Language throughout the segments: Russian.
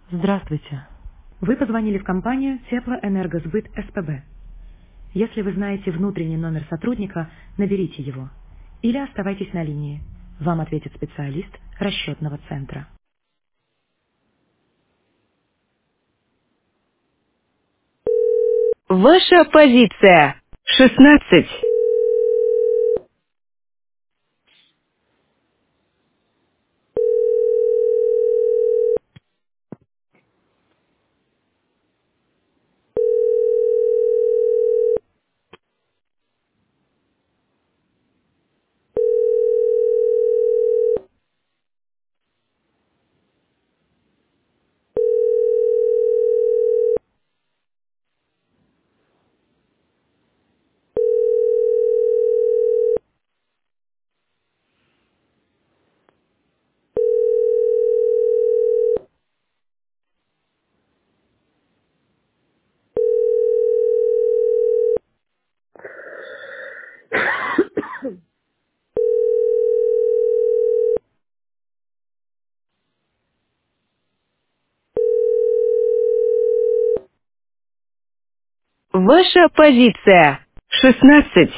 Здравствуйте. Вы позвонили в компанию Теплоэнергосбыт СПБ. Если вы знаете внутренний номер сотрудника, наберите его. Или оставайтесь на линии. Вам ответит специалист расчетного центра. Ваша позиция. 16. Ваша позиция. 16.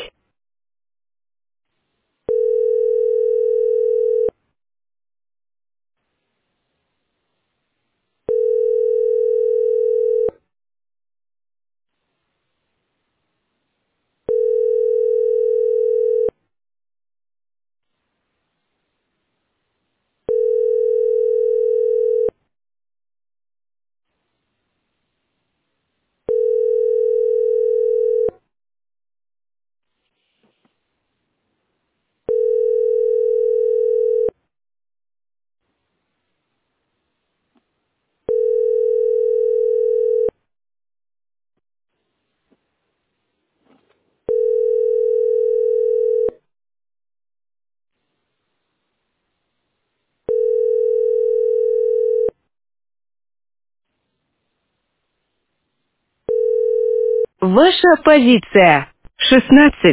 Ваша позиция. 16.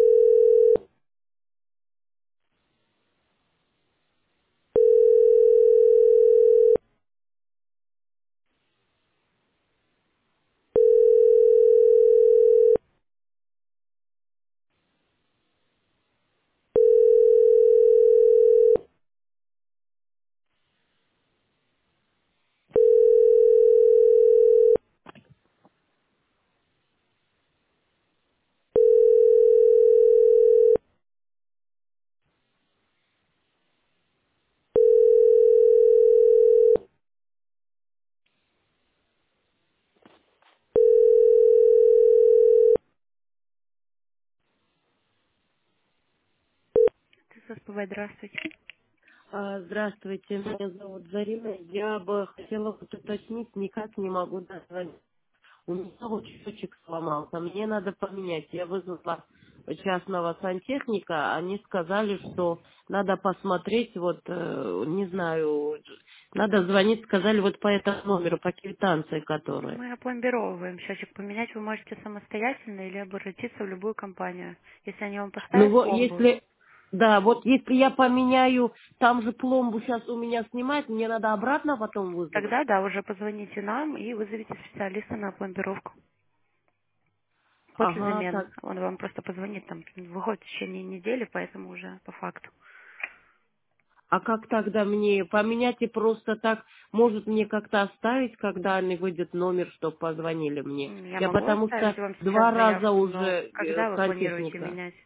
Здравствуйте. Здравствуйте, меня зовут Зарина. Я бы хотела вот уточнить, никак не могу дозвонить. У меня вот счетчик сломался, мне надо поменять. Я вызвала частного сантехника, они сказали, что надо посмотреть, вот, не знаю, надо звонить, сказали вот по этому номеру, по квитанции, которая. Мы опломбировываем счетчик. Поменять вы можете самостоятельно или обратиться в любую компанию. Если они вам Ну поставят вот, пломбу, если, да, вот если я поменяю, там же пломбу сейчас у меня снимать, мне надо обратно потом вызвать. тогда да, уже позвоните нам и вызовите специалиста на пломбировку. После Ага, замены. так. Он вам просто позвонит, там, выходит в течение недели, поэтому уже по факту. А как тогда мне поменять и просто так, может мне как-то оставить, когда они выйдет номер, чтобы позвонили мне? Я Я могу потому оставить что вам сейчас 2 раза заявку, уже но когда вы планируете сантехника. менять?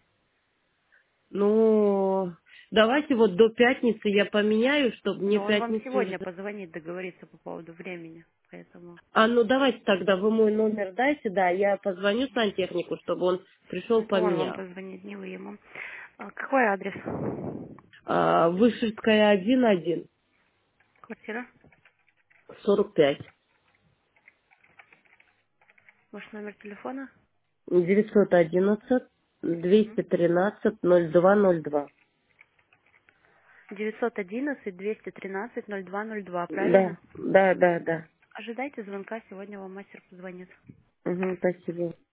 Ну, давайте вот до пятницы я поменяю, чтобы мне Но он вам пятницу уже... сегодня позвонит, договориться по поводу времени, поэтому... А, ну давайте тогда вы мой номер дайте, да, я позвоню сантехнику, чтобы он пришел Это он вам поменял. позвонит, не вы ему. Какой адрес? Вышивская 1-1, Квартира? 45, Ваш номер телефона? 911 213 0202. 911-213-0202, правильно? Да, да, да, да. Ожидайте звонка, сегодня вам мастер позвонит. Угу, спасибо.